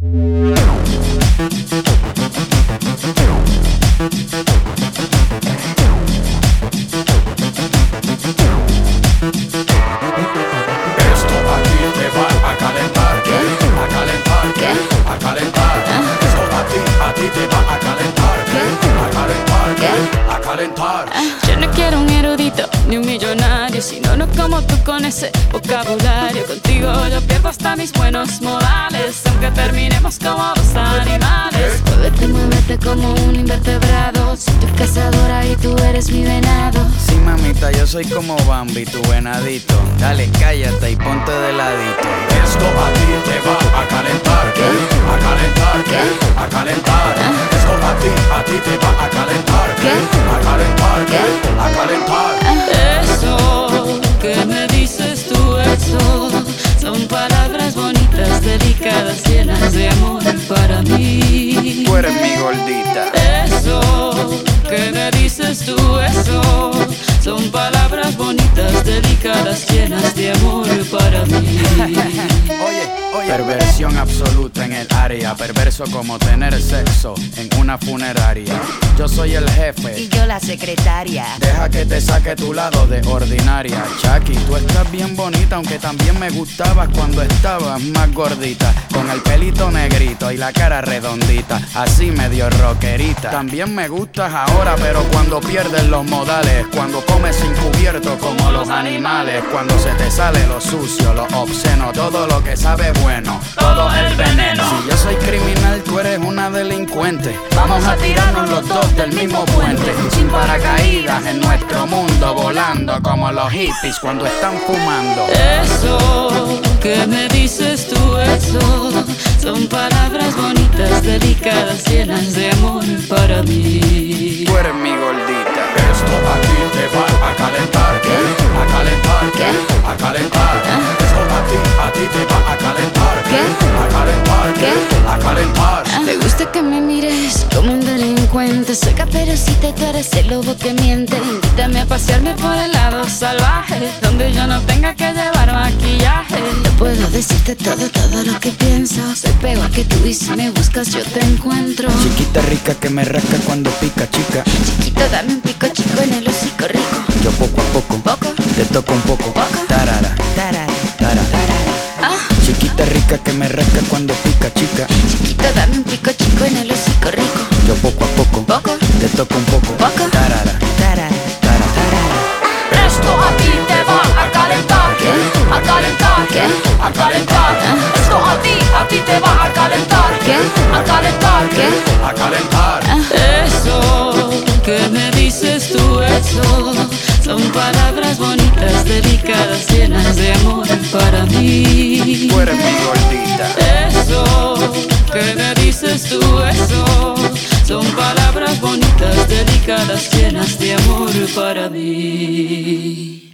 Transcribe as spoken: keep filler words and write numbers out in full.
Yo no quiero un erudito ni un millonario, sino no como tú con ese vocabulario. Contigo yo pierdo hasta mis buenos modales, aunque terminemos como dos animales. Muévete, muévete como un invertebrado. Soy tu cazadora y tú eres mi venado. Sí, mamita, yo soy como Bambi, tu venadito. Dale, cállate y ponte de ladito. Esto a ti te va a calentar, ¿qué? A calentar, ¿qué? A calentar. Esto a ti, a ti te va a calentar, ¿qué? A calentar, ¿qué? A calentar. Eso que me dices tú, eso son palabras bonitas, delicadas, llenas de amor para mí. Tú eres mi gordita. Eso que me dices tú, eso son palabras bonitas, delicadas, llenas de amor para mí. Oye, oye. Perversión absoluta en el área, perverso como tener sexo en una funeraria. Yo soy el jefe Y yo la secretaria. deja que te saque tu lado de ordinaria. Chucky, tú estás bien bonita, aunque también me gustabas cuando estabas más gordita, con el pelito negrito y la cara redondita, así medio rockerita. También me gustas ahora, pero cuando pierdes los modales, cuando comes sin cubierto como los animales, cuando se te sale lo sucio, lo obsceno, todo lo que sabe bueno, todo el veneno. Si yo soy criminal, tú eres una delincuente. Vamos a tirarnos los dos del mismo puente, sin paracaídas en nuestro mundo, volando como los hippies cuando están fumando. Eso que me dices tú, eso son palabras bonitas, delicadas, llenas de amor para mí. Tú eres mi gordita. Esto a ti te va a calentar, ¿qué? A calentar, ¿qué? A calentar. Esto a ti, a ti te va a calentar, ¿qué? A calentar, ¿qué? A calentar. Me gusta que me mires como un delincuente. Soy caperucita y tú eres el lobo que miente. Invítame a pasearme por el lado salvaje, donde yo no tenga que llevar maquillaje. Yo puedo decirte todo, todo lo que pienso. Soy peor que tú y si me buscas yo te encuentro. Chiquita rica que me rasca cuando pica, chica. Chiquito, dame un pico chico en el hocico rico. Yo poco a poco, Poco, te toco un poco. Poco. Tarara, tarara, tarara. tarara. Ah, Chiquita rica que me rasca cuando pica, chica. chiquito, dame un pico chico en el hocico rico. Yo poco a poco, Poco. te toco un poco. Poco. Tarara, Tarara, tarara. tarara. Esto a ti te va a calentar, ¿qué? A calentar, ¿qué? A calentar. Esto a ti, a ti te va a calentar, ¿qué? A calentar, ¿qué? A calentar. Eso que me dices tú, eso son palabras bonitas, delicadas, llenas de amor para mí. Tú eres mi gordita. Eso que me dices tú, eso son palabras bonitas, delicadas, llenas de amor para mí.